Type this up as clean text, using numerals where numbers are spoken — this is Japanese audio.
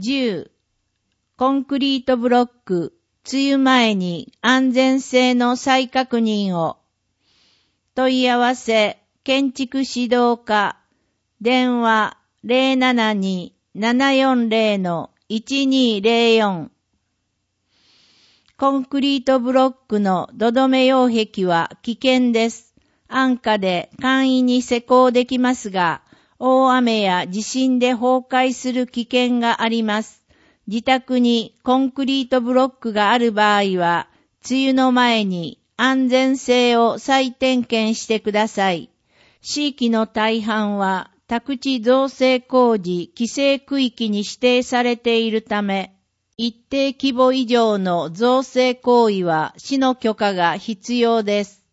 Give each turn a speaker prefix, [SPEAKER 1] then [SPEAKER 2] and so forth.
[SPEAKER 1] 10、コンクリートブロック、梅雨前に安全性の再確認を。問い合わせ、建築指導課、電話072-740-1204。コンクリートブロックの土留め擁壁は危険です。安価で簡易に施工できますが、大雨や地震で崩壊する危険があります。自宅にコンクリートブロックがある場合は、梅雨の前に安全性を再点検してください。地域の大半は宅地造成工事規制区域に指定されているため、一定規模以上の造成行為は市の許可が必要です。